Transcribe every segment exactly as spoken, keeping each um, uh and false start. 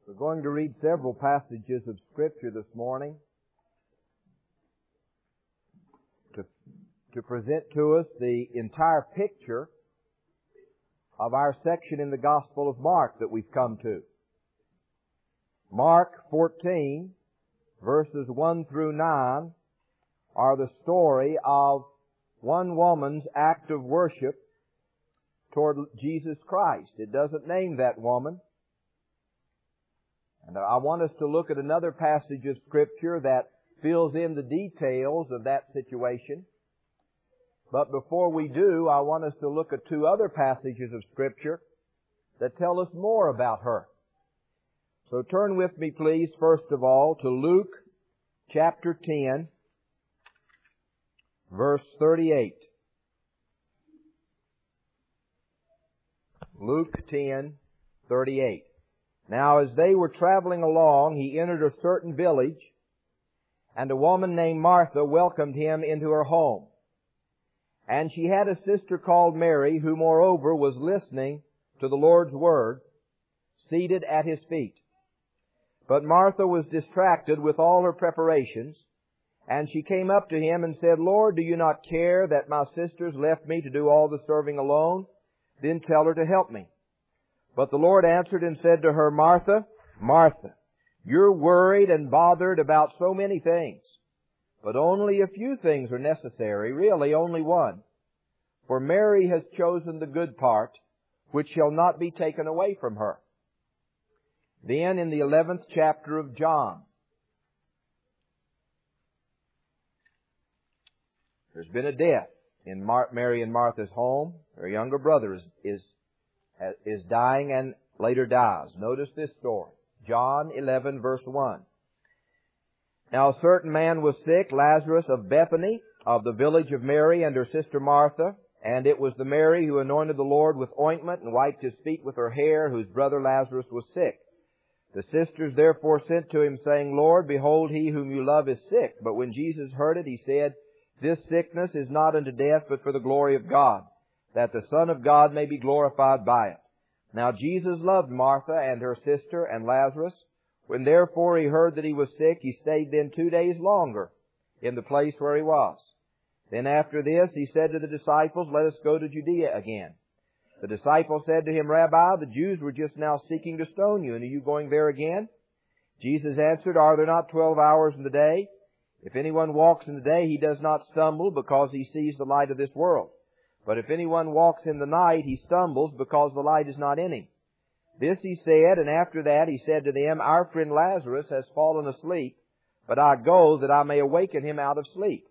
We're going to read several passages of Scripture this morning to, to present to us the entire picture of our section in the Gospel of Mark that we've come to. Mark fourteen, verses one through nine, are the story of one woman's act of worship toward Jesus Christ. It doesn't name that woman. And I want us to look at another passage of Scripture that fills in the details of that situation. But before we do, I want us to look at two other passages of Scripture that tell us more about her. So turn with me, please, first of all, to Luke chapter ten, verse thirty-eight. Luke ten, thirty-eight. Now as they were traveling along, he entered a certain village, and a woman named Martha welcomed him into her home. And she had a sister called Mary, who moreover was listening to the Lord's word, seated at his feet. But Martha was distracted with all her preparations, and she came up to him and said, Lord, do you not care that my sisters left me to do all the serving alone? Then tell her to help me. But the Lord answered and said to her, Martha, Martha, you're worried and bothered about so many things. But only a few things are necessary, really only one. For Mary has chosen the good part, which shall not be taken away from her. Then in the eleventh chapter of John, there's been a death in Mar- Mary and Martha's home. Her younger brother is, is, is dying and later dies. Notice this story. John eleven, verse one. Now a certain man was sick, Lazarus of Bethany, of the village of Mary and her sister Martha. And it was the Mary who anointed the Lord with ointment and wiped his feet with her hair, whose brother Lazarus was sick. The sisters therefore sent to him, saying, Lord, behold, he whom you love is sick. But when Jesus heard it, he said, This sickness is not unto death, but for the glory of God, that the Son of God may be glorified by it. Now Jesus loved Martha and her sister and Lazarus. When therefore he heard that he was sick, he stayed then two days longer in the place where he was. Then after this he said to the disciples, Let us go to Judea again. The disciples said to him, Rabbi, the Jews were just now seeking to stone you, and are you going there again? Jesus answered, Are there not twelve hours in the day? If anyone walks in the day, he does not stumble, because he sees the light of this world. But if anyone walks in the night, he stumbles, because the light is not in him. This he said, and after that he said to them, Our friend Lazarus has fallen asleep, but I go that I may awaken him out of sleep.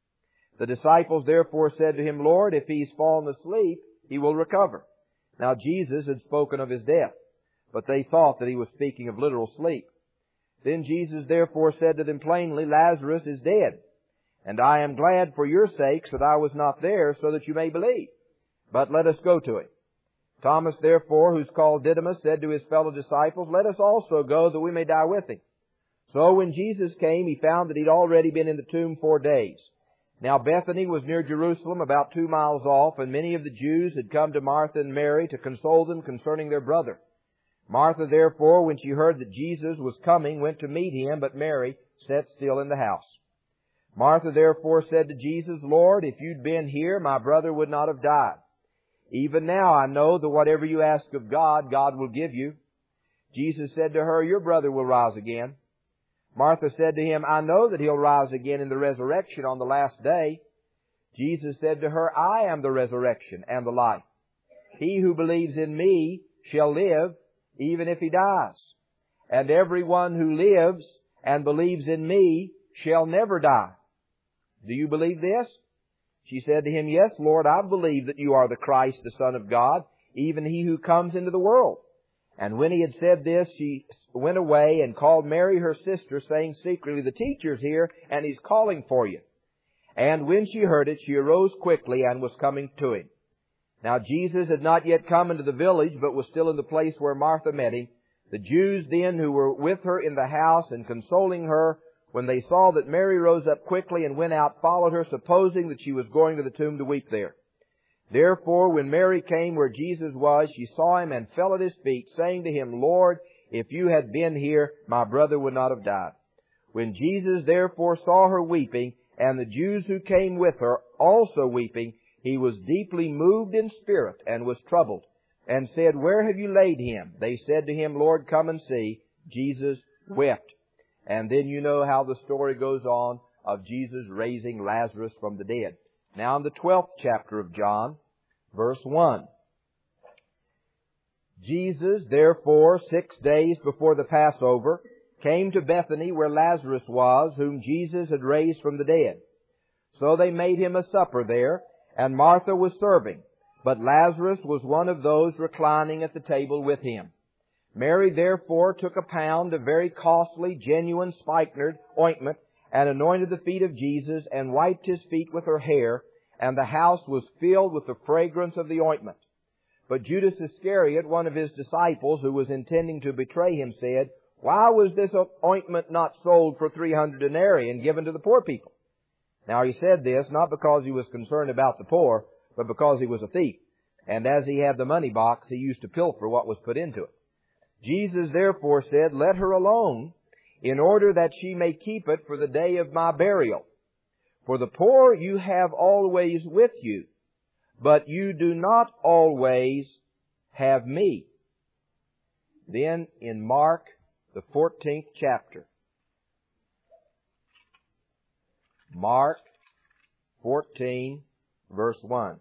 The disciples therefore said to him, Lord, if he's fallen asleep, he will recover. Now Jesus had spoken of his death, but they thought that he was speaking of literal sleep. Then Jesus therefore said to them plainly, Lazarus is dead, and I am glad for your sakes that I was not there, so that you may believe. But let us go to him. Thomas therefore, who's called Didymus, said to his fellow disciples, Let us also go, that we may die with him. So when Jesus came, he found that he'd already been in the tomb four days. Now Bethany was near Jerusalem, about two miles off, and many of the Jews had come to Martha and Mary to console them concerning their brother. Martha therefore, when she heard that Jesus was coming, went to meet him, but Mary sat still in the house. Martha therefore said to Jesus, Lord, if you'd been here, my brother would not have died. Even now I know that whatever you ask of God, God will give you. Jesus said to her, Your brother will rise again. Martha said to him, I know that he'll rise again in the resurrection on the last day. Jesus said to her, I am the resurrection and the life. He who believes in me shall live, even if he dies. And everyone who lives and believes in me shall never die. Do you believe this? She said to him, Yes, Lord, I believe that you are the Christ, the Son of God, even he who comes into the world. And when he had said this, she went away and called Mary her sister, saying secretly, The teacher's here, and he's calling for you. And when she heard it, she arose quickly and was coming to him. Now Jesus had not yet come into the village, but was still in the place where Martha met him. The Jews then who were with her in the house and consoling her, when they saw that Mary rose up quickly and went out, followed her, supposing that she was going to the tomb to weep there. Therefore, when Mary came where Jesus was, she saw him and fell at his feet, saying to him, Lord, If you had been here, my brother would not have died. When Jesus therefore saw her weeping, and the Jews who came with her also weeping, he was deeply moved in spirit, and was troubled, and said, Where have you laid him? They said to him, Lord, come and see. Jesus wept. And then you know how the story goes on of Jesus raising Lazarus from the dead. Now in the twelfth chapter of John, verse one. Jesus, therefore, six days before the Passover, came to Bethany where Lazarus was, whom Jesus had raised from the dead. So they made him a supper there, and Martha was serving, but Lazarus was one of those reclining at the table with him. Mary therefore took a pound of very costly, genuine spikenard ointment, and anointed the feet of Jesus, and wiped his feet with her hair, and the house was filled with the fragrance of the ointment. But Judas Iscariot, one of his disciples, who was intending to betray him, said, Why was this ointment not sold for three hundred denarii and given to the poor people? Now he said this not because he was concerned about the poor, but because he was a thief. And as he had the money box, he used to pilfer what was put into it. Jesus therefore said, Let her alone, in order that she may keep it for the day of my burial. For the poor you have always with you, but you do not always have me. Then in Mark, the fourteenth chapter, Mark fourteen, verse one.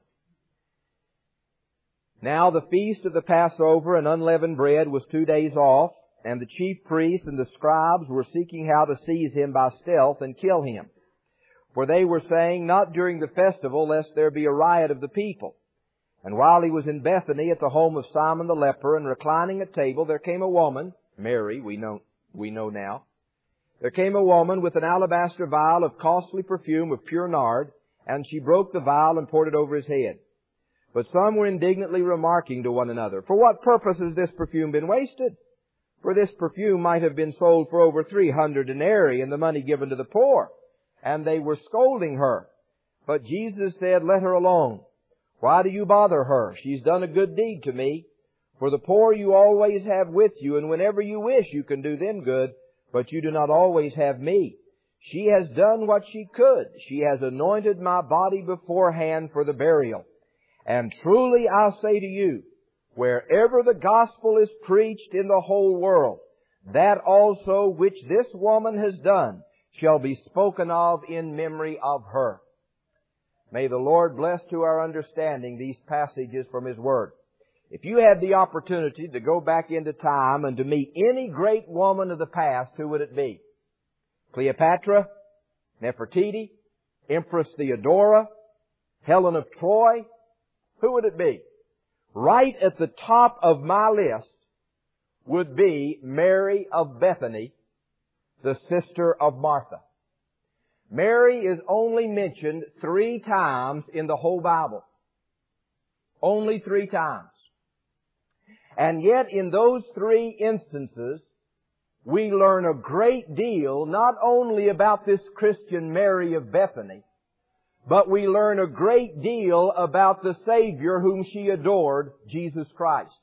Now the feast of the Passover and unleavened bread was two days off, and the chief priests and the scribes were seeking how to seize him by stealth and kill him. For they were saying, Not during the festival, lest there be a riot of the people. And while he was in Bethany at the home of Simon the leper, and reclining at table, there came a woman, Mary, we know, we know now. There came a woman with an alabaster vial of costly perfume of pure nard, and she broke the vial and poured it over his head. But some were indignantly remarking to one another, For what purpose has this perfume been wasted? For this perfume might have been sold for over three hundred denarii, and the money given to the poor. And they were scolding her. But Jesus said, Let her alone. Why do you bother her? She's done a good deed to me. For the poor you always have with you, and whenever you wish you can do them good, but you do not always have me. She has done what she could. She has anointed my body beforehand for the burial. And truly I say to you, wherever the gospel is preached in the whole world, that also which this woman has done shall be spoken of in memory of her. May the Lord bless to our understanding these passages from His Word. If you had the opportunity to go back into time and to meet any great woman of the past, who would it be? Cleopatra? Nefertiti? Empress Theodora? Helen of Troy? Who would it be? Right at the top of my list would be Mary of Bethany, the sister of Martha. Mary is only mentioned three times in the whole Bible. Only three times. And yet in those three instances, we learn a great deal not only about this Christian Mary of Bethany, but we learn a great deal about the Savior whom she adored, Jesus Christ.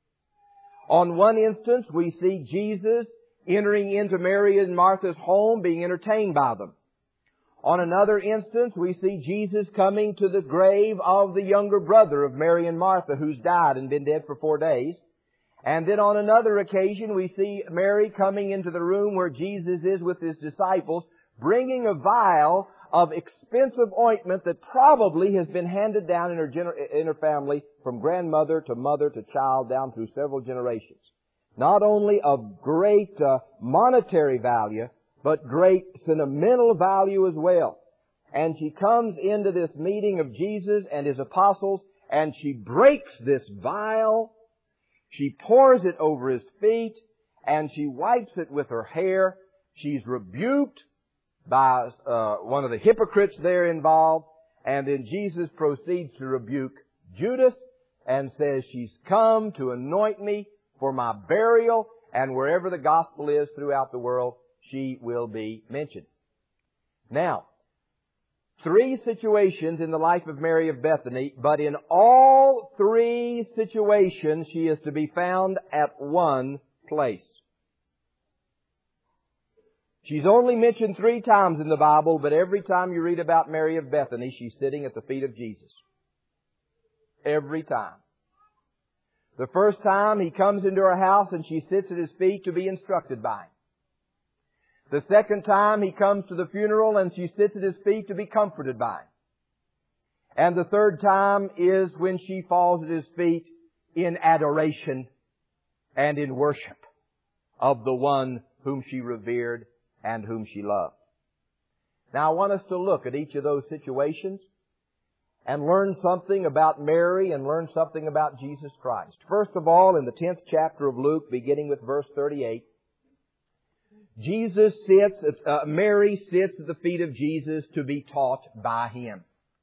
On one instance, we see Jesus entering into Mary and Martha's home, being entertained by them. On another instance, we see Jesus coming to the grave of the younger brother of Mary and Martha, who's died and been dead for four days. And then on another occasion, we see Mary coming into the room where Jesus is with His disciples, bringing a vial of expensive ointment that probably has been handed down in her, gener- in her family from grandmother to mother to child down through several generations. Not only of great uh, monetary value, but great sentimental value as well. And she comes into this meeting of Jesus and His apostles, and she breaks this vial. She pours it over His feet, and she wipes it with her hair. She's rebuked by uh, one of the hypocrites there involved, and then Jesus proceeds to rebuke Judas and says, She's come to anoint me for my burial, and wherever the gospel is throughout the world, she will be mentioned. Now, three situations in the life of Mary of Bethany, but in all three situations she is to be found at one place. She's only mentioned three times in the Bible, but every time you read about Mary of Bethany, she's sitting at the feet of Jesus. Every time. The first time He comes into her house and she sits at His feet to be instructed by Him. The second time He comes to the funeral and she sits at His feet to be comforted by Him. And the third time is when she falls at His feet in adoration and in worship of the one whom she revered and whom she loved. Now I want us to look at each of those situations and learn something about Mary and learn something about Jesus Christ. First of all, in the tenth chapter of Luke, beginning with verse thirty-eight, Jesus sits, uh, Mary sits at the feet of Jesus to be taught by Him.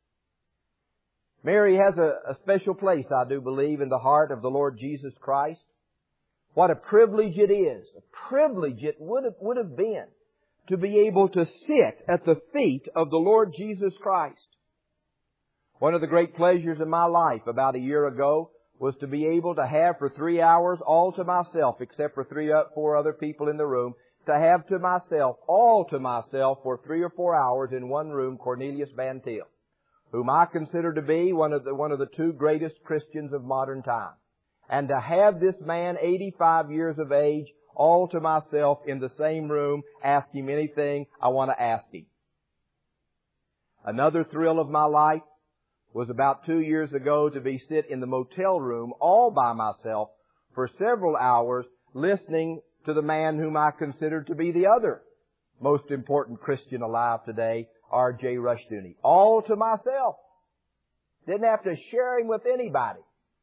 Mary has a, a special place, I do believe, in the heart of the Lord Jesus Christ. What a privilege it is. A privilege it would have, would have been to be able to sit at the feet of the Lord Jesus Christ. One of the great pleasures in my life about a year ago was to be able to have for three hours all to myself, except for three, four other people in the room, to have to myself, all to myself for three or four hours in one room, Cornelius Van Til, whom I consider to be one of the, one of the two greatest Christians of modern time. And to have this man, eighty-five years of age, all to myself in the same room, ask him anything I want to ask him. Another thrill of my life was about two years ago to be sit in the motel room all by myself for several hours listening to the man whom I consider to be the other most important Christian alive today, R J Rushdoony. All to myself. Didn't have to share him with anybody.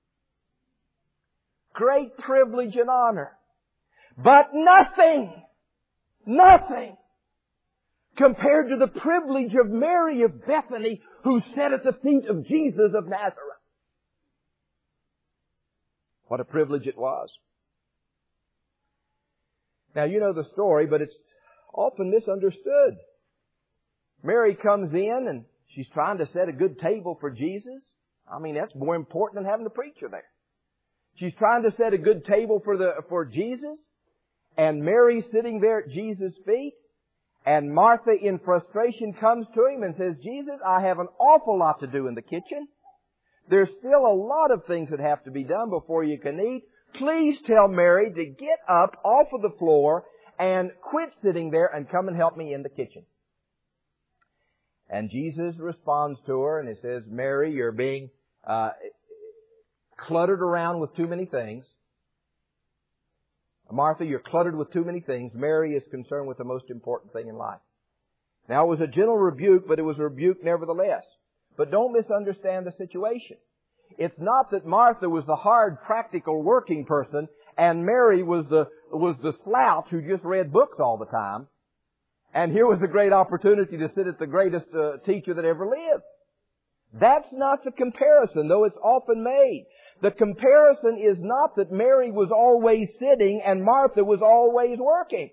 Great privilege and honor. But nothing, nothing compared to the privilege of Mary of Bethany, who sat at the feet of Jesus of Nazareth. What a privilege it was. Now, you know the story, but it's often misunderstood. Mary comes in and she's trying to set a good table for Jesus. I mean, that's more important than having a preacher there. She's trying to set a good table for the for Jesus. And Mary's sitting there at Jesus' feet. And Martha, in frustration, comes to Him and says, Jesus, I have an awful lot to do in the kitchen. There's still a lot of things that have to be done before you can eat. Please tell Mary to get up off of the floor and quit sitting there and come and help me in the kitchen. And Jesus responds to her and He says, Mary, you're being uh, cluttered around with too many things. Martha, you're cluttered with too many things. Mary is concerned with the most important thing in life. Now, it was a gentle rebuke, but it was a rebuke nevertheless. But don't misunderstand the situation. It's not that Martha was the hard, practical, working person and Mary was the, was the slouch who just read books all the time. And here was a great opportunity to sit at the greatest uh, teacher that ever lived. That's not the comparison, though it's often made. The comparison is not that Mary was always sitting and Martha was always working.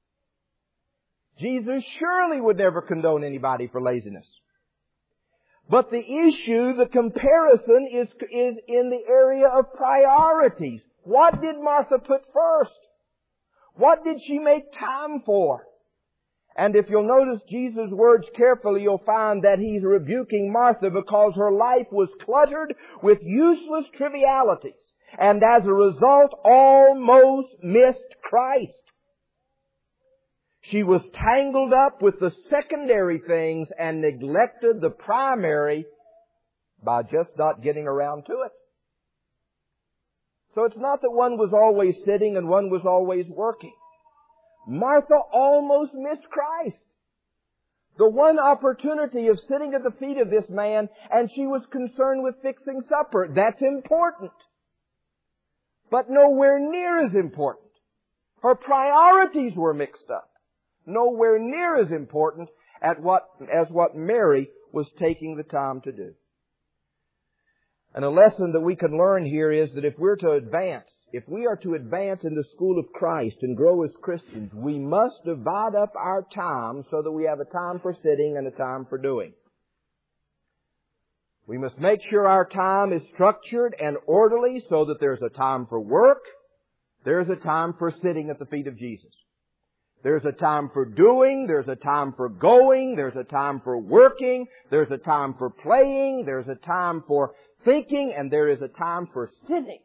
Jesus surely would never condone anybody for laziness. But the issue, the comparison, is, is in the area of priorities. What did Martha put first? What did she make time for? And if you'll notice Jesus' words carefully, you'll find that He's rebuking Martha because her life was cluttered with useless trivialities. And as a result, almost missed Christ. She was tangled up with the secondary things and neglected the primary by just not getting around to it. So it's not that one was always sitting and one was always working. Martha almost missed Christ. The one opportunity of sitting at the feet of this man, and she was concerned with fixing supper. That's important. But nowhere near as important. Her priorities were mixed up. Nowhere near as important at what, as what Mary was taking the time to do. And a lesson that we can learn here is that if we're to advance, if we are to advance in the school of Christ and grow as Christians, we must divide up our time so that we have a time for sitting and a time for doing. We must make sure our time is structured and orderly so that there's a time for work, There's a time for sitting at the feet of Jesus. There's a time for doing, there's a time for going, there's a time for working, there's a time for playing, there's a time for thinking, and there is a time for sitting.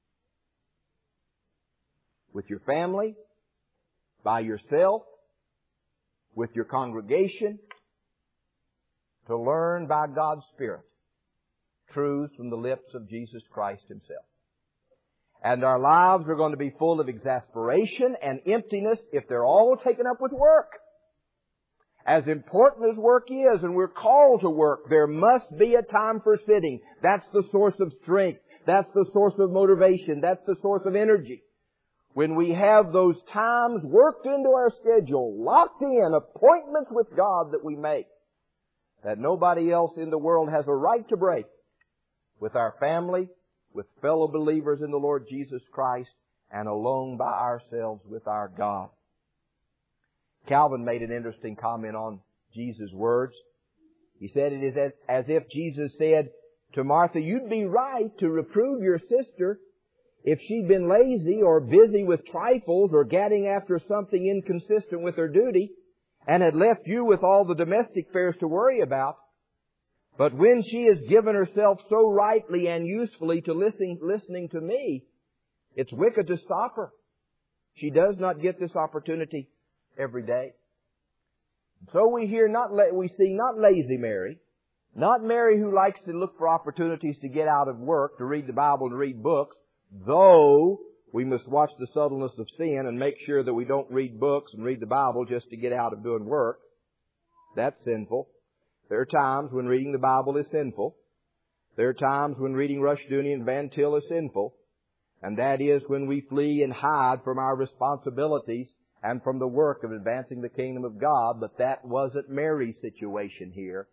With your family, by yourself, with your congregation, to learn by God's Spirit truths from the lips of Jesus Christ Himself. And our lives are going to be full of exasperation and emptiness if they're all taken up with work. As important as work is, and we're called to work, there must be a time for sitting. That's the source of strength. That's the source of motivation. That's the source of energy. When we have those times worked into our schedule, locked in, appointments with God that we make, that nobody else in the world has a right to break, with our family, with fellow believers in the Lord Jesus Christ, and alone by ourselves with our God. Calvin made an interesting comment on Jesus' words. He said it is as, as if Jesus said to Martha, "You'd be right to reprove your sister if she'd been lazy or busy with trifles or gadding after something inconsistent with her duty and had left you with all the domestic affairs to worry about. But when she has given herself so rightly and usefully to listening, listening to me, it's wicked to stop her. She does not get this opportunity every day." So we hear not, we see not lazy Mary, not Mary who likes to look for opportunities to get out of work, to read the Bible and read books, though we must watch the subtleness of sin and make sure that we don't read books and read the Bible just to get out of doing work. That's sinful. There are times when reading the Bible is sinful. There are times when reading Rushdoony and Van Til is sinful. And that is when we flee and hide from our responsibilities and from the work of advancing the kingdom of God. But that wasn't Mary's situation here.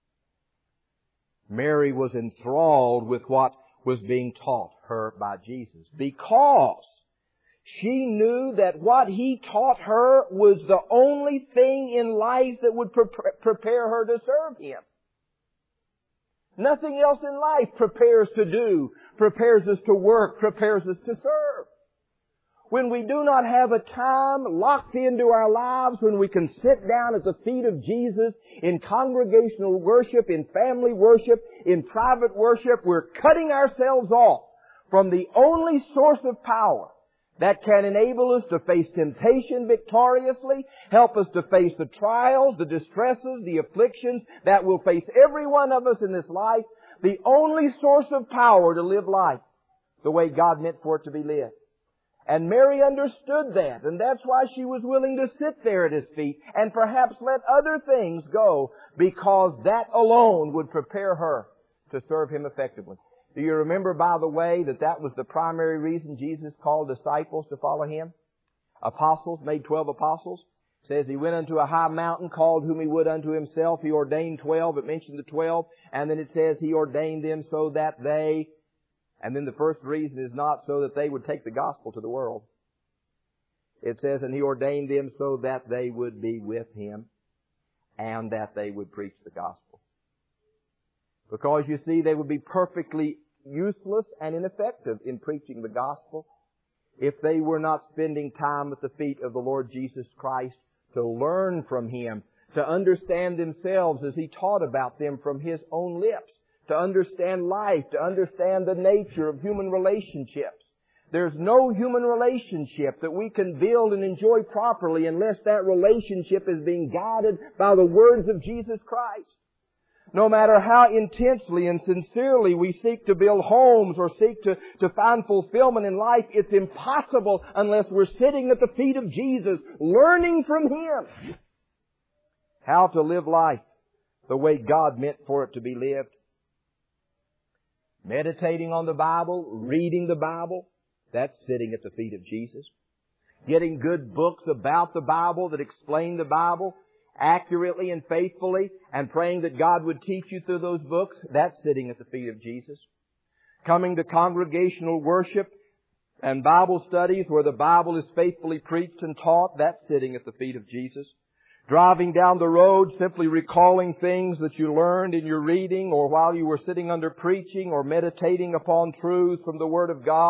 Mary was enthralled with what was being taught her by Jesus, because she knew that what He taught her was the only thing in life that would pre- prepare her to serve Him. Nothing else in life prepares to do, prepares us to work, prepares us to serve. When we do not have a time locked into our lives when we can sit down at the feet of Jesus in congregational worship, in family worship, in private worship, we're cutting ourselves off from the only source of power that can enable us to face temptation victoriously, help us to face the trials, the distresses, the afflictions that will face every one of us in this life. The only source of power to live life the way God meant for it to be lived. And Mary understood that, and that's why she was willing to sit there at His feet and perhaps let other things go, because that alone would prepare her to serve Him effectively. Do you remember, by the way, that that was the primary reason Jesus called disciples to follow Him? Apostles, made twelve apostles. It says He went unto a high mountain, called whom He would unto Himself. He ordained twelve. It mentioned the twelve. And then it says He ordained them so that they... And then the first reason is not so that they would take the gospel to the world. It says, and He ordained them so that they would be with Him and that they would preach the gospel. Because you see, they would be perfectly useless and ineffective in preaching the gospel if they were not spending time at the feet of the Lord Jesus Christ to learn from Him, to understand themselves as He taught about them from His own lips, to understand life, to understand the nature of human relationships. There's no human relationship that we can build and enjoy properly unless that relationship is being guided by the words of Jesus Christ. No matter how intensely and sincerely we seek to build homes or seek to, to find fulfillment in life, it's impossible unless we're sitting at the feet of Jesus, learning from Him how to live life the way God meant for it to be lived. Meditating on the Bible, reading the Bible, that's sitting at the feet of Jesus. Getting good books about the Bible that explain the Bible accurately and faithfully, and praying that God would teach you through those books, that's sitting at the feet of Jesus. Coming to congregational worship and Bible studies where the Bible is faithfully preached and taught, that's sitting at the feet of Jesus. Driving down the road, simply recalling things that you learned in your reading or while you were sitting under preaching or meditating upon truths from the Word of God,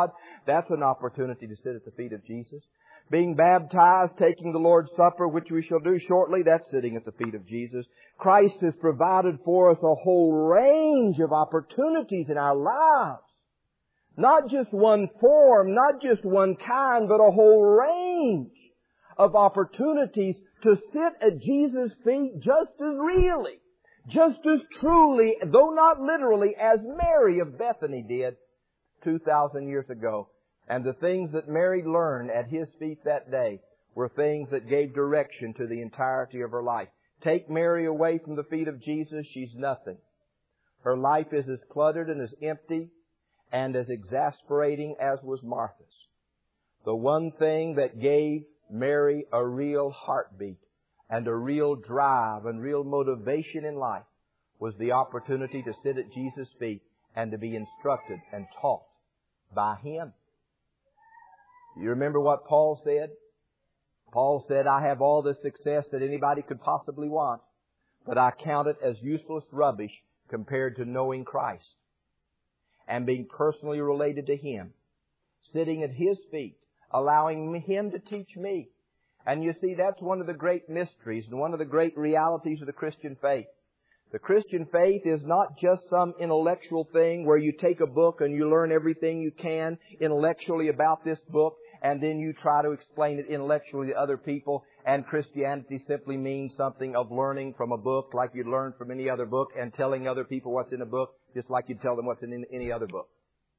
That's an opportunity to sit at the feet of Jesus. Being baptized, taking the Lord's Supper, which we shall do shortly, that's sitting at the feet of Jesus. Christ has provided for us a whole range of opportunities in our lives. Not just one form, not just one kind, but a whole range of opportunities to sit at Jesus' feet just as really, just as truly, though not literally, as Mary of Bethany did two thousand years ago. And the things that Mary learned at His feet that day were things that gave direction to the entirety of her life. Take Mary away from the feet of Jesus, she's nothing. Her life is as cluttered and as empty and as exasperating as was Martha's. The one thing that gave Mary a real heartbeat and a real drive and real motivation in life was the opportunity to sit at Jesus' feet and to be instructed and taught by Him. You remember what Paul said? Paul said, I have all the success that anybody could possibly want, but I count it as useless rubbish compared to knowing Christ and being personally related to Him, sitting at His feet, allowing Him to teach me. And you see, that's one of the great mysteries and one of the great realities of the Christian faith. The Christian faith is not just some intellectual thing where you take a book and you learn everything you can intellectually about this book and then you try to explain it intellectually to other people, and Christianity simply means something of learning from a book like you'd learn from any other book and telling other people what's in a book just like you'd tell them what's in any other book.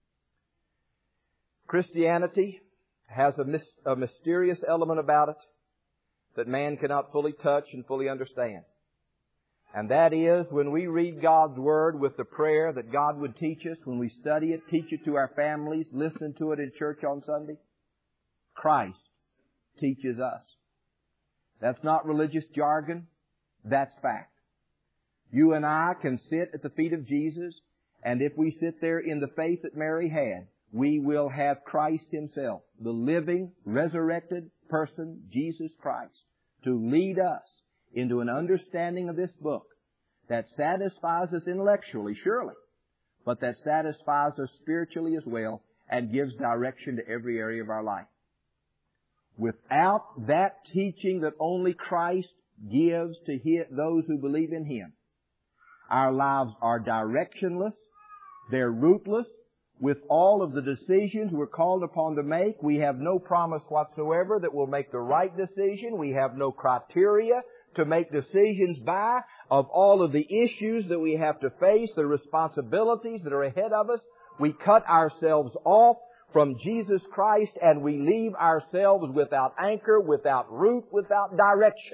Christianity has a, mis- a mysterious element about it that man cannot fully touch and fully understand. And that is when we read God's Word with the prayer that God would teach us, when we study it, teach it to our families, listen to it in church on Sunday, Christ teaches us. That's not religious jargon. That's fact. You and I can sit at the feet of Jesus, and if we sit there in the faith that Mary had, we will have Christ Himself, the living, resurrected person, Jesus Christ, to lead us into an understanding of this book that satisfies us intellectually, surely, but that satisfies us spiritually as well and gives direction to every area of our life. Without that teaching that only Christ gives to his, those who believe in Him, our lives are directionless, they're rootless. With all of the decisions we're called upon to make, we have no promise whatsoever that we'll make the right decision. We have no criteria to make decisions by of all of the issues that we have to face, the responsibilities that are ahead of us. We cut ourselves off from Jesus Christ and we leave ourselves without anchor, without root, without direction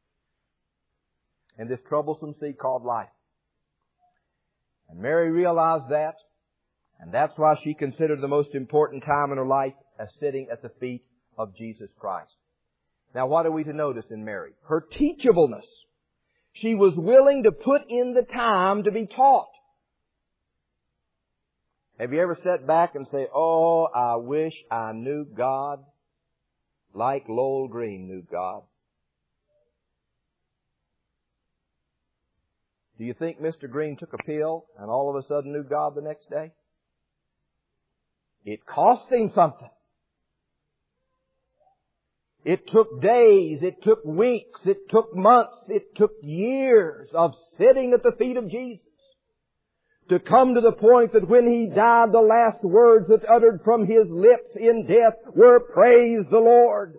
in this troublesome sea called life. And Mary realized that, and that's why she considered the most important time in her life as sitting at the feet of Jesus Christ. Now, what are we to notice in Mary? Her teachableness. She was willing to put in the time to be taught. Have you ever sat back and say, oh, I wish I knew God like Lowell Green knew God? Do you think Mister Green took a pill and all of a sudden knew God the next day? It cost him something. It took days, it took weeks, it took months, it took years of sitting at the feet of Jesus to come to the point that when He died, the last words that uttered from His lips in death were, praise the Lord.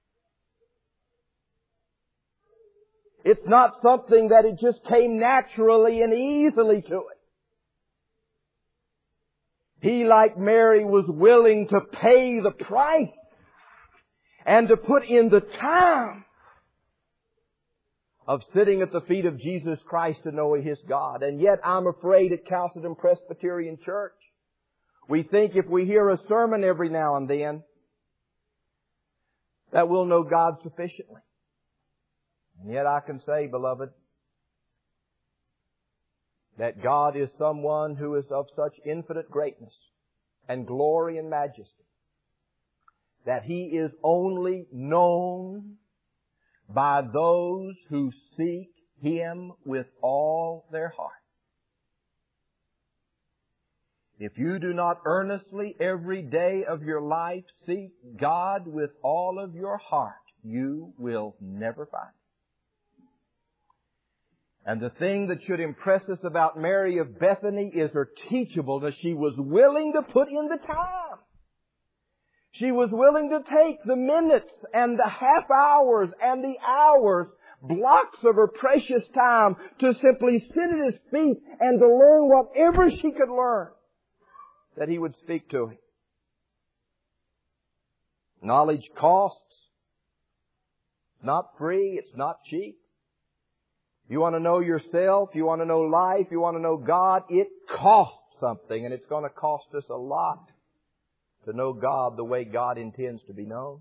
It's not something that it just came naturally and easily to it. He, like Mary, was willing to pay the price and to put in the time of sitting at the feet of Jesus Christ to know His God. And yet I'm afraid at Chalcedon Presbyterian Church, we think if we hear a sermon every now and then, that we'll know God sufficiently. And yet I can say, beloved, that God is someone who is of such infinite greatness and glory and majesty that He is only known by those who seek Him with all their heart. If you do not earnestly every day of your life seek God with all of your heart, you will never find Him. And the thing that should impress us about Mary of Bethany is her teachableness. She was willing to put in the time. She was willing to take the minutes and the half hours and the hours, blocks of her precious time, to simply sit at His feet and to learn whatever she could learn that He would speak to him. Knowledge costs. It's not free. It's not cheap. You want to know yourself, you want to know life, you want to know God, it costs something, and it's going to cost us a lot to know God the way God intends to be known.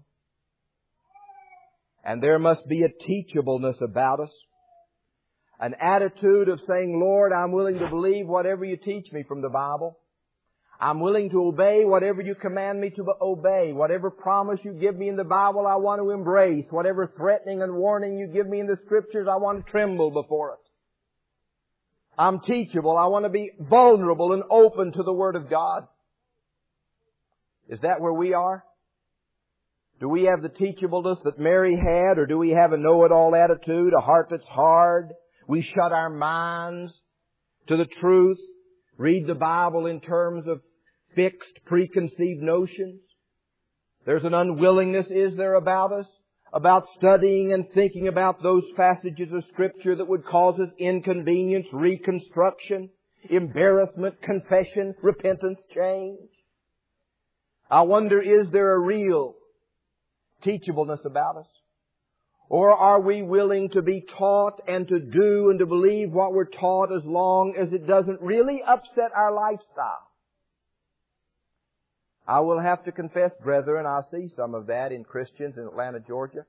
And there must be a teachableness about us. An attitude of saying, Lord, I'm willing to believe whatever you teach me from the Bible. I'm willing to obey whatever you command me to obey. Whatever promise you give me in the Bible, I want to embrace. Whatever threatening and warning you give me in the Scriptures, I want to tremble before it. I'm teachable. I want to be vulnerable and open to the Word of God. Is that where we are? Do we have the teachableness that Mary had, or do we have a know-it-all attitude, a heart that's hard? We shut our minds to the truth, read the Bible in terms of fixed, preconceived notions. There's an unwillingness, is there, about us, about studying and thinking about those passages of Scripture that would cause us inconvenience, reconstruction, embarrassment, confession, repentance, change. I wonder, is there a real teachableness about us? Or are we willing to be taught and to do and to believe what we're taught as long as it doesn't really upset our lifestyle? I will have to confess, brethren, I see some of that in Christians in Atlanta, Georgia,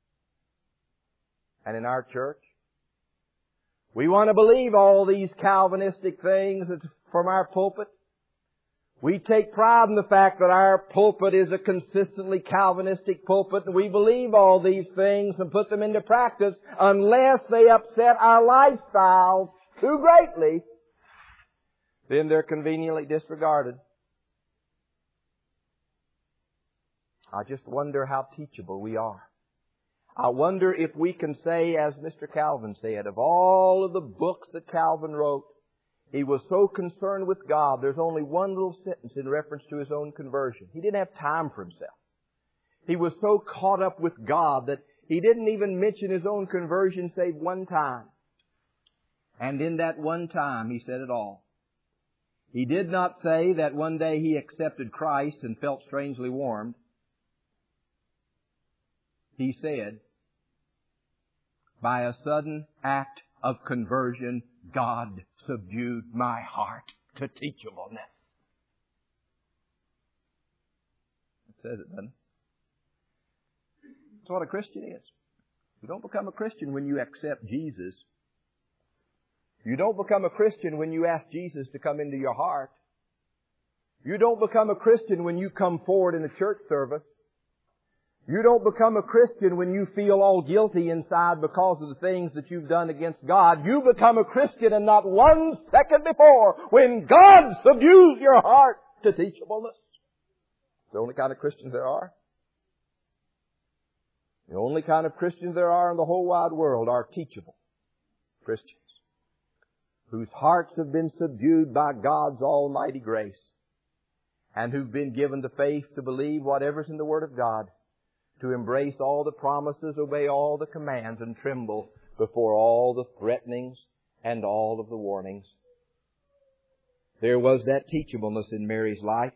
and in our church. We want to believe all these Calvinistic things that's from our pulpit. We take pride in the fact that our pulpit is a consistently Calvinistic pulpit, and we believe all these things and put them into practice unless they upset our lifestyles too greatly. Then they're conveniently disregarded. I just wonder how teachable we are. I wonder if we can say, as Mister Calvin said, of all of the books that Calvin wrote, he was so concerned with God, there's only one little sentence in reference to his own conversion. He didn't have time for himself. He was so caught up with God that he didn't even mention his own conversion save one time. And in that one time, he said it all. He did not say that one day he accepted Christ and felt strangely warmed. He said, by a sudden act of conversion, God subdued my heart to teachableness. It says it, doesn't it? That's what a Christian is. You don't become a Christian when you accept Jesus. You don't become a Christian when you ask Jesus to come into your heart. You don't become a Christian when you come forward in a church service. You don't become a Christian when you feel all guilty inside because of the things that you've done against God. You become a Christian, and not one second before, when God subdues your heart to teachableness. It's the only kind of Christians there are. The only kind of Christians there are in the whole wide world are teachable Christians, whose hearts have been subdued by God's almighty grace, and who've been given the faith to believe whatever's in the Word of God, to embrace all the promises, obey all the commands, and tremble before all the threatenings and all of the warnings. There was that teachableness in Mary's life.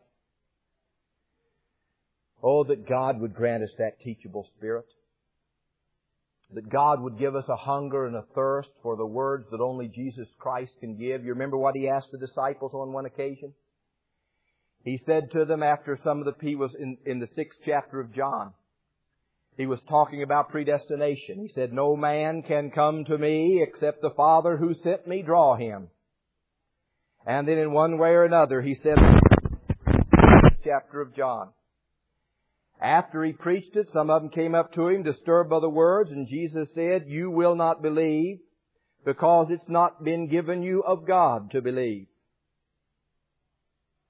Oh, that God would grant us that teachable spirit. That God would give us a hunger and a thirst for the words that only Jesus Christ can give. You remember what He asked the disciples on one occasion? He said to them after some of the, he was in, in the sixth chapter of John, He was talking about predestination. He said, no man can come to me except the Father who sent me draw him. And then in one way or another, he said, chapter of John. After he preached it, some of them came up to him disturbed by the words, and Jesus said, you will not believe because it's not been given you of God to believe.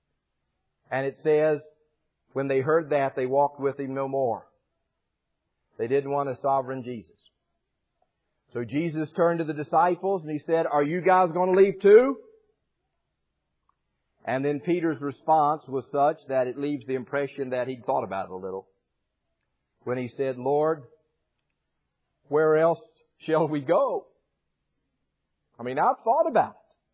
And it says, when they heard that, they walked with Him no more. They didn't want a sovereign Jesus. So Jesus turned to the disciples and He said, are you guys going to leave too? And then Peter's response was such that it leaves the impression that he'd thought about it a little. When he said, Lord, where else shall we go? I mean, I've thought about it.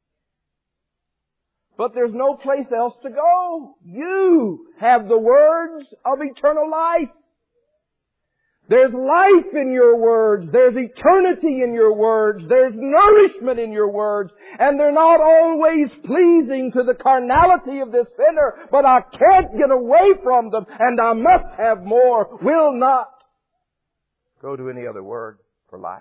But there's no place else to go. You have the words of eternal life. There's life in your words. There's eternity in your words. There's nourishment in your words. And they're not always pleasing to the carnality of this sinner, but I can't get away from them, and I must have more. Will not go to any other word for life.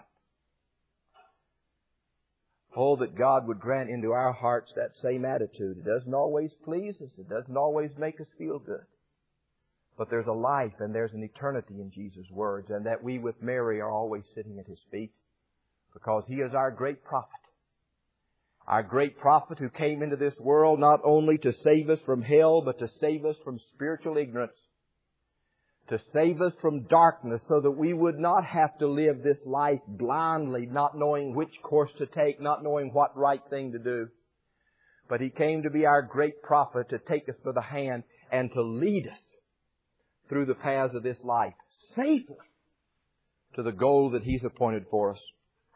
Oh, that God would grant into our hearts that same attitude. It doesn't always please us. It doesn't always make us feel good. But there's a life and there's an eternity in Jesus' words, and that we with Mary are always sitting at His feet because He is our great prophet. Our great prophet who came into this world not only to save us from hell, but to save us from spiritual ignorance. To save us from darkness so that we would not have to live this life blindly, not knowing which course to take, not knowing what right thing to do. But He came to be our great prophet, to take us by the hand and to lead us through the paths of this life safely to the goal that He's appointed for us.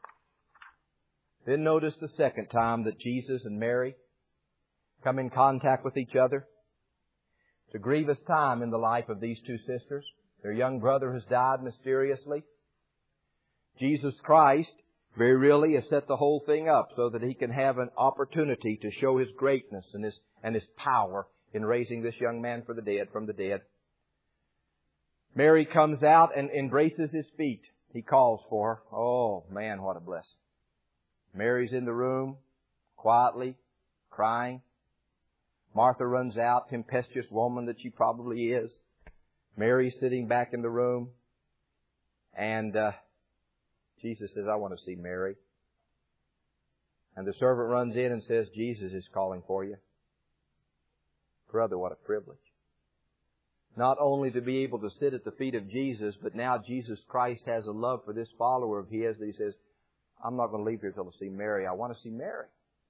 Then notice the second time that Jesus and Mary come in contact with each other. It's a grievous time in the life of these two sisters. Their young brother has died mysteriously. Jesus Christ very really has set the whole thing up so that He can have an opportunity to show His greatness and His, and His power in raising this young man for the dead, from the dead. Mary comes out and embraces His feet. He calls for her. Oh, man, what a blessing. Mary's in the room, quietly, crying. Martha runs out, tempestuous woman that she probably is. Mary's sitting back in the room. And uh, Jesus says, I want to see Mary. And the servant runs in and says, Jesus is calling for you. Brother, what a privilege. Not only to be able to sit at the feet of Jesus, but now Jesus Christ has a love for this follower of His that He says, I'm not going to leave here till I see Mary. I want to see Mary.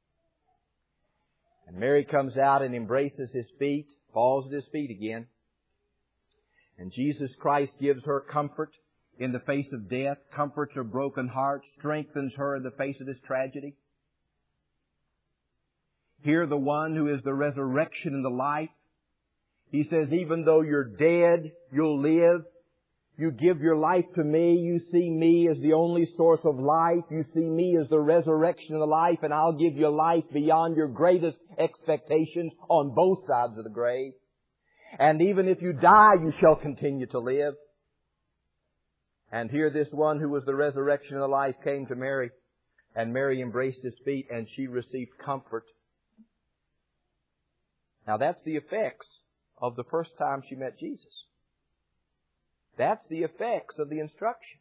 And Mary comes out and embraces His feet, falls at His feet again. And Jesus Christ gives her comfort in the face of death, comforts her broken heart, strengthens her in the face of this tragedy. Here the one who is the resurrection and the life. He says, even though you're dead, you'll live. You give your life to me. You see me as the only source of life. You see me as the resurrection of the life, and I'll give you life beyond your greatest expectations on both sides of the grave. And even if you die, you shall continue to live. And here this one who was the resurrection of the life came to Mary, and Mary embraced His feet, and she received comfort. Now that's the effects of the first time she met Jesus. That's the effects of the instruction.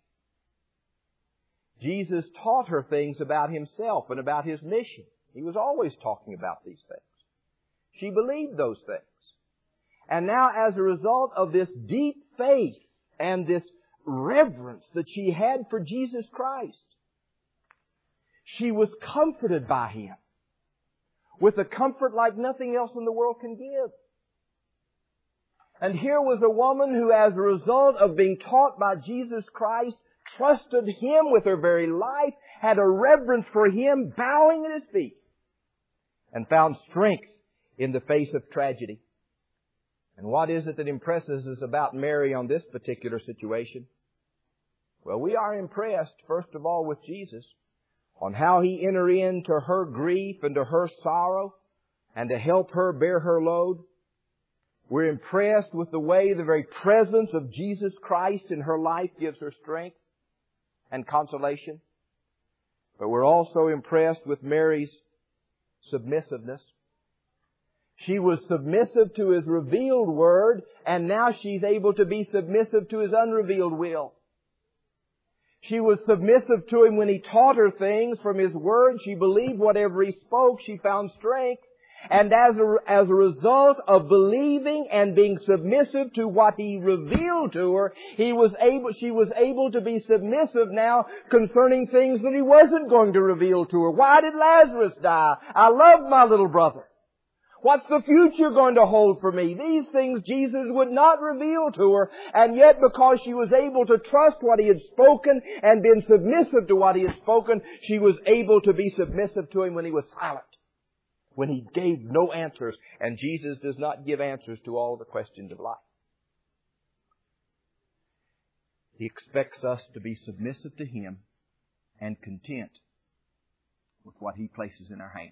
Jesus taught her things about Himself and about His mission. He was always talking about these things. She believed those things. And now as a result of this deep faith and this reverence that she had for Jesus Christ, she was comforted by Him with a comfort like nothing else in the world can give. And here was a woman who, as a result of being taught by Jesus Christ, trusted Him with her very life, had a reverence for Him, bowing at His feet, and found strength in the face of tragedy. And what is it that impresses us about Mary on this particular situation? Well, we are impressed, first of all, with Jesus, on how He entered into her grief and to her sorrow, and to help her bear her load. We're impressed with the way the very presence of Jesus Christ in her life gives her strength and consolation. But we're also impressed with Mary's submissiveness. She was submissive to His revealed Word, and now she's able to be submissive to His unrevealed will. She was submissive to Him when He taught her things from His Word. She believed whatever He spoke. She found strength. And as a, as a result of believing and being submissive to what He revealed to her, he was able, she was able to be submissive now concerning things that He wasn't going to reveal to her. Why did Lazarus die? I love my little brother. What's the future going to hold for me? These things Jesus would not reveal to her, and yet because she was able to trust what He had spoken and been submissive to what He had spoken, she was able to be submissive to Him when He was silent, when He gave no answers. And Jesus does not give answers to all the questions of life. He expects us to be submissive to Him and content with what He places in our hands.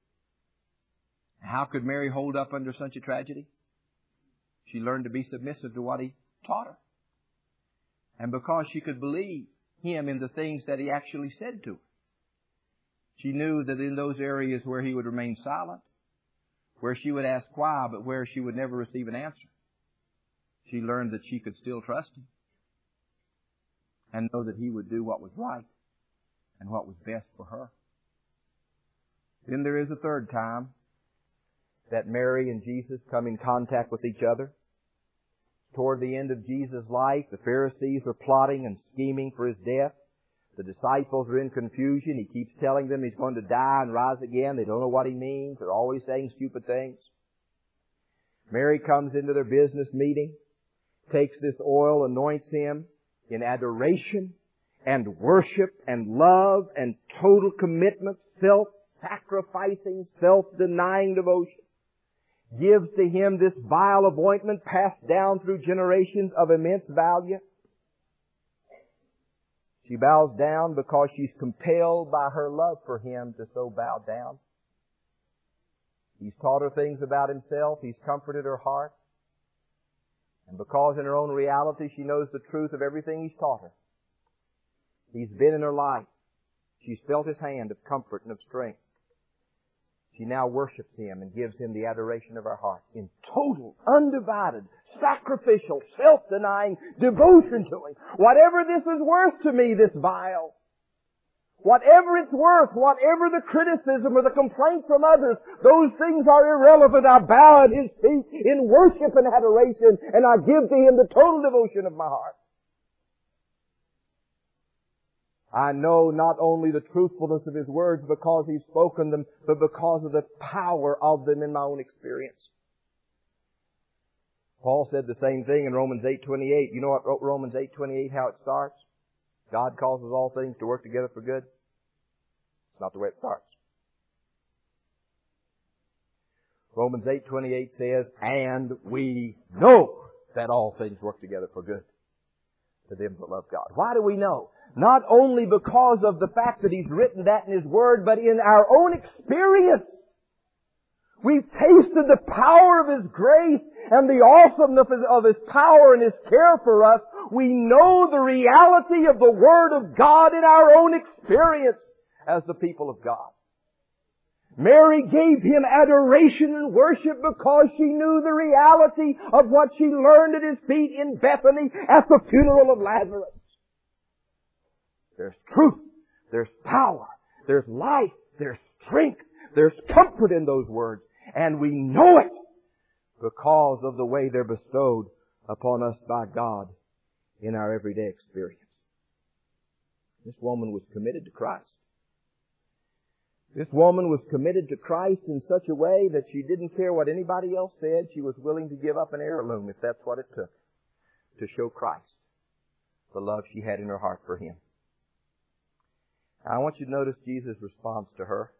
How could Mary hold up under such a tragedy? She learned to be submissive to what He taught her. And because she could believe Him in the things that He actually said to her, she knew that in those areas where He would remain silent, where she would ask why, but where she would never receive an answer, she learned that she could still trust Him and know that He would do what was right and what was best for her. Then there is a third time that Mary and Jesus come in contact with each other. Toward the end of Jesus' life, the Pharisees are plotting and scheming for His death. The disciples are in confusion. He keeps telling them He's going to die and rise again. They don't know what He means. They're always saying stupid things. Mary comes into their business meeting, takes this oil, anoints Him in adoration and worship and love and total commitment, self-sacrificing, self-denying devotion. Gives to Him this vial of ointment passed down through generations of immense value. She bows down because she's compelled by her love for Him to so bow down. He's taught her things about Himself. He's comforted her heart. And because in her own reality she knows the truth of everything He's taught her, He's been in her life. She's felt His hand of comfort and of strength. She now worships Him and gives Him the adoration of her heart in total, undivided, sacrificial, self-denying devotion to Him. Whatever this is worth to me, this vial, whatever it's worth, whatever the criticism or the complaint from others, those things are irrelevant. I bow at His feet in worship and adoration, and I give to Him the total devotion of my heart. I know not only the truthfulness of His words because He's spoken them, but because of the power of them in my own experience. Paul said the same thing in Romans eight twenty-eight. You know what Romans eight twenty-eight, how it starts? God causes all things to work together for good. It's not the way it starts. Romans eight twenty-eight says, and we know that all things work together for good to them that love God. Why do we know? Not only because of the fact that He's written that in His Word, but in our own experience. We've tasted the power of His grace and the awesomeness of His power and His care for us. We know the reality of the Word of God in our own experience as the people of God. Mary gave Him adoration and worship because she knew the reality of what she learned at His feet in Bethany at the funeral of Lazarus. There's truth, there's power, there's life, there's strength, there's comfort in those words. And we know it because of the way they're bestowed upon us by God in our everyday experience. This woman was committed to Christ. This woman was committed to Christ in such a way that she didn't care what anybody else said. She was willing to give up an heirloom if that's what it took to show Christ the love she had in her heart for Him. Now, I want you to notice Jesus' response to her.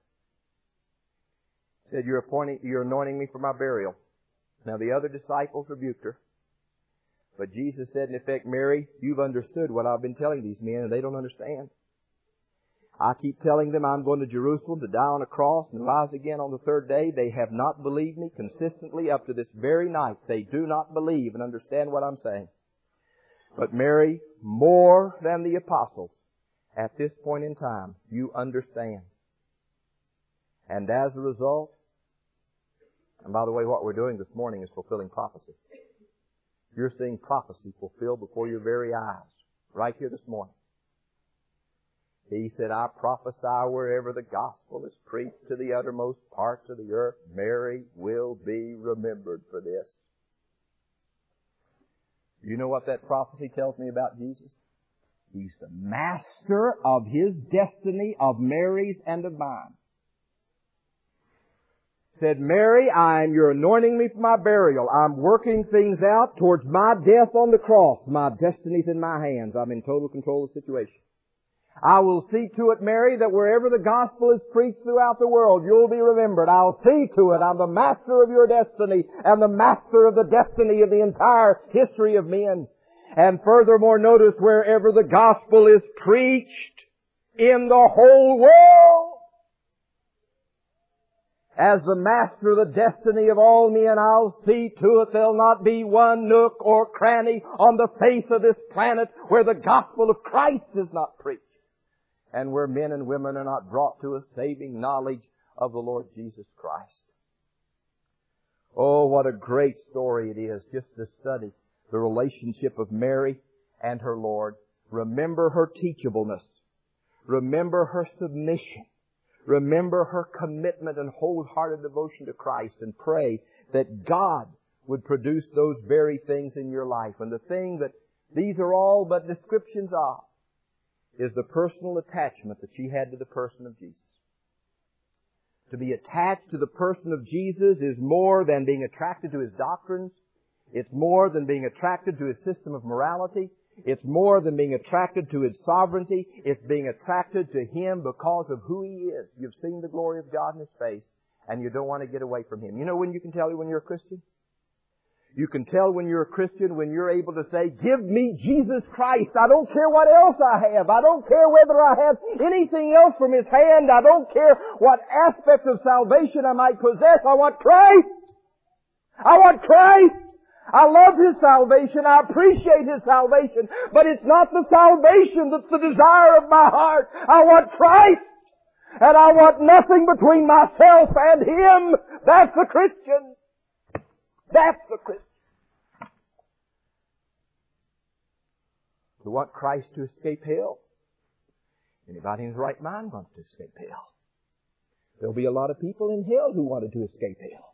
He said, you're, appointing, you're anointing me for my burial. Now, the other disciples rebuked her. But Jesus said, in effect, Mary, you've understood what I've been telling these men, and they don't understand. I keep telling them I'm going to Jerusalem to die on a cross and rise again on the third day. They have not believed me consistently up to this very night. They do not believe and understand what I'm saying. But Mary, more than the apostles, at this point in time, you understand. And as a result, and by the way, what we're doing this morning is fulfilling prophecy. You're seeing prophecy fulfilled before your very eyes, right here this morning. He said, I prophesy wherever the gospel is preached to the uttermost parts of the earth, Mary will be remembered for this. You know what that prophecy tells me about Jesus? He's the master of His destiny, of Mary's and of mine. Said, Mary, I'm, you're anointing me for my burial. I'm working things out towards my death on the cross. My destiny's in my hands. I'm in total control of the situation. I will see to it, Mary, that wherever the gospel is preached throughout the world, you'll be remembered. I'll see to it. I'm the master of your destiny and the master of the destiny of the entire history of men. And furthermore, notice wherever the gospel is preached in the whole world, as the master of the destiny of all men, I'll see to it there'll not be one nook or cranny on the face of this planet where the gospel of Christ is not preached, and where men and women are not brought to a saving knowledge of the Lord Jesus Christ. Oh, what a great story it is just to study the relationship of Mary and her Lord. Remember her teachableness. Remember her submission. Remember her commitment and wholehearted devotion to Christ, and pray that God would produce those very things in your life. And the thing that these are all but descriptions of is the personal attachment that she had to the person of Jesus. To be attached to the person of Jesus is more than being attracted to His doctrines. It's more than being attracted to His system of morality. It's more than being attracted to His sovereignty. It's being attracted to Him because of who He is. You've seen the glory of God in His face, and you don't want to get away from Him. You know when you can tell when you're a Christian? You can tell when you're a Christian when you're able to say, give me Jesus Christ. I don't care what else I have. I don't care whether I have anything else from His hand. I don't care what aspect of salvation I might possess. I want Christ. I want Christ. I love His salvation. I appreciate His salvation. But it's not the salvation that's the desire of my heart. I want Christ. And I want nothing between myself and Him. That's the Christian. That's the Christian. We want Christ to escape hell. Anybody in his right mind wants to escape hell. There'll be a lot of people in hell who wanted to escape hell.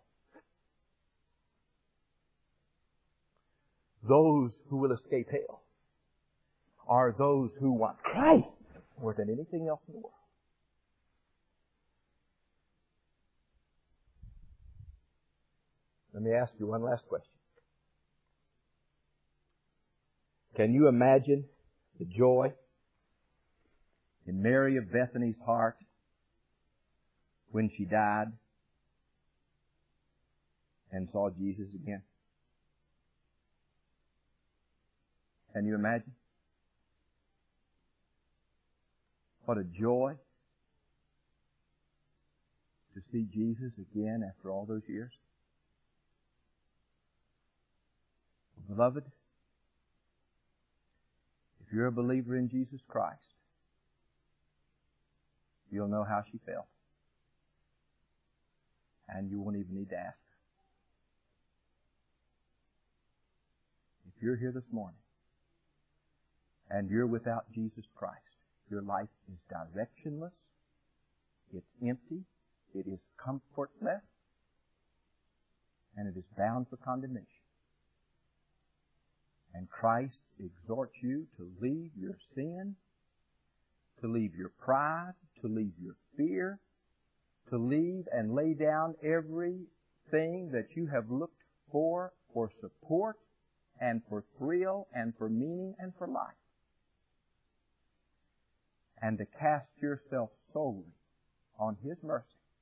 Those who will escape hell are those who want Christ more than anything else in the world. Let me ask you one last question. Can you imagine the joy in Mary of Bethany's heart when she died and saw Jesus again? Can you imagine? What a joy to see Jesus again after all those years. Beloved, if you're a believer in Jesus Christ, you'll know how she felt. And you won't even need to ask her. If you're here this morning and you're without Jesus Christ, your life is directionless, it's empty, it is comfortless, and it is bound for condemnation. And Christ exhorts you to leave your sin, to leave your pride, to leave your fear, to leave and lay down everything that you have looked for, for support and for thrill and for meaning and for life. And to cast yourself solely on His mercy,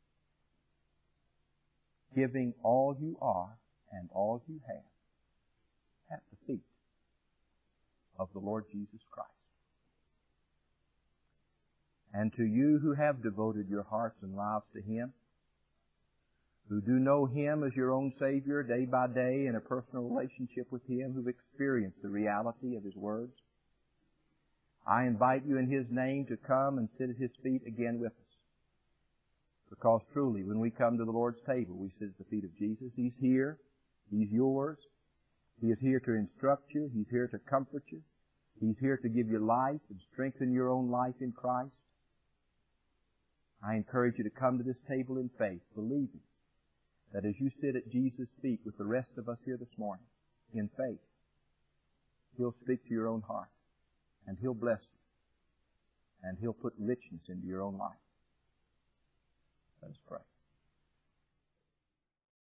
giving all you are and all you have at the feet of the Lord Jesus Christ. And to you who have devoted your hearts and lives to Him, who do know Him as your own Savior day by day in a personal relationship with Him, who've experienced the reality of His words, I invite you in His name to come and sit at His feet again with us. Because truly, when we come to the Lord's table, we sit at the feet of Jesus. He's here. He's yours. He is here to instruct you. He's here to comfort you. He's here to give you life and strengthen your own life in Christ. I encourage you to come to this table in faith, believing that as you sit at Jesus' feet with the rest of us here this morning, in faith, He'll speak to your own heart, and He'll bless you, and He'll put richness into your own life. Let us pray.